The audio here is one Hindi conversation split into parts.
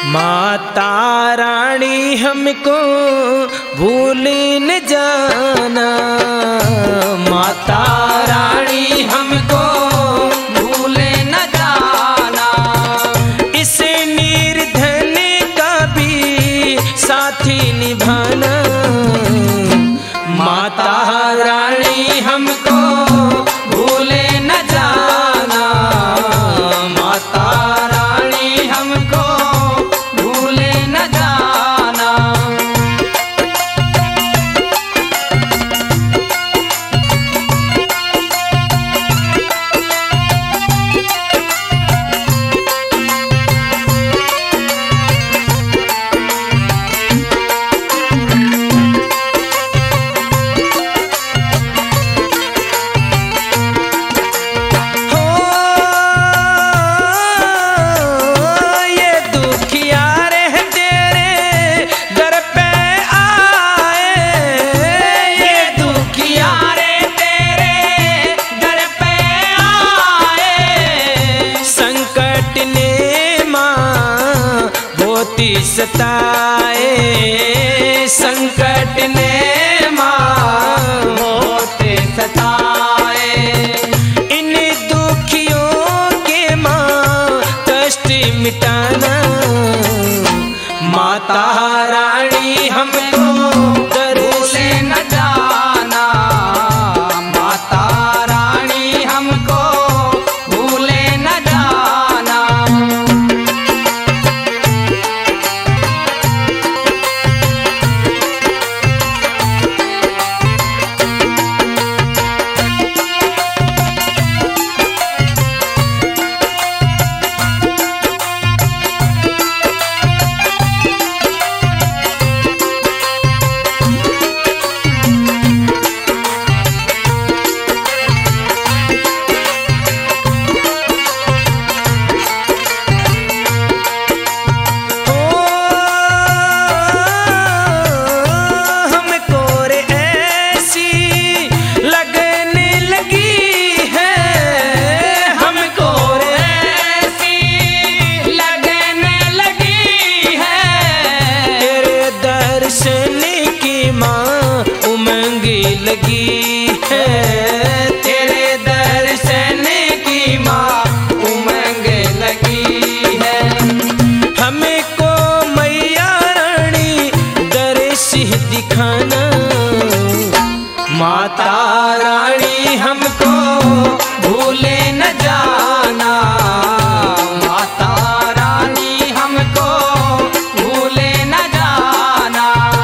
माता रानी हमको भूल न जाना, माता रानी हमको भूल न जाना। इस निर्धन का भी साथी निभाना, माता रानी हमको भूल न जाना, माता रानी हमको भूल न जाना। सताए संकट ने माँ बहुत सताए, इन दुखियों के माँ कष्ट मिटाना, माता रानी हमको भूल न जाना, माता रानी हमको भूल न जाना। लगी है तेरे दर्शन की माँ उमंग लगी है, हमको मैया रानी दर्श दिखाना, माता रानी हमको भूल न जाना, माता रानी हमको भूल न जाना।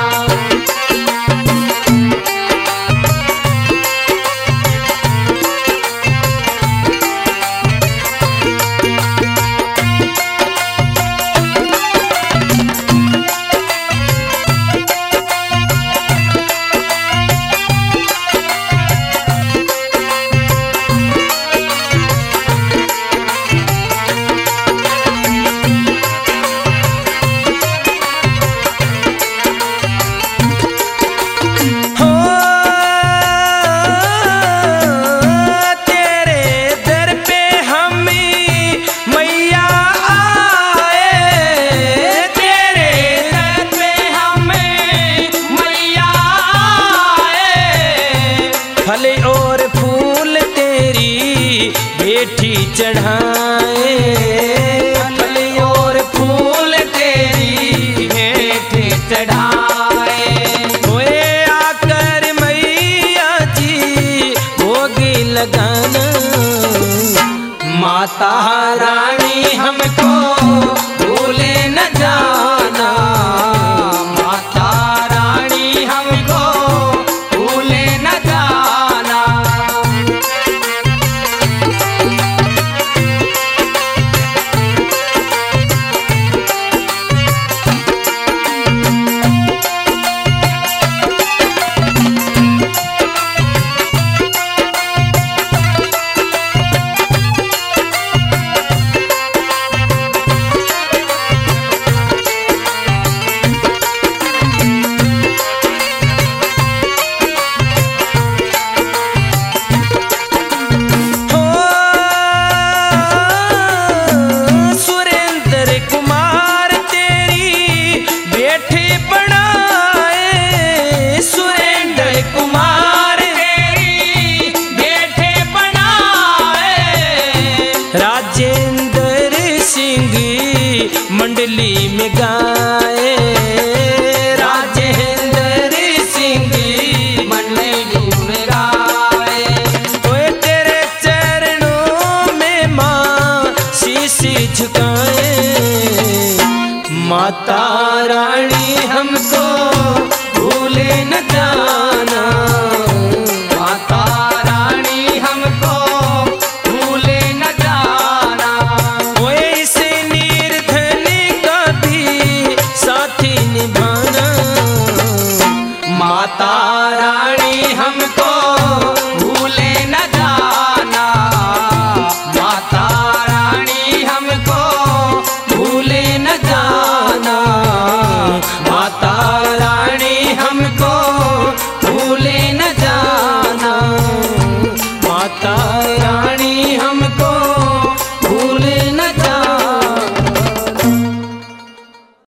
फल और फूल तेरी बेटी चढ़ाए, फल और फूल तेरी बेटी चढ़ाए, होए आकर मैया जी भोग लगाना, माता रानी हमको भूल न जाना, माता रानी हमको भूल न जाना। मंडली में गाए राजेंद्र सिंह मंडली में गाए। ओए तेरे चरणों में माँ शीश झुकाए। माता रानी हमको भूले न जाना।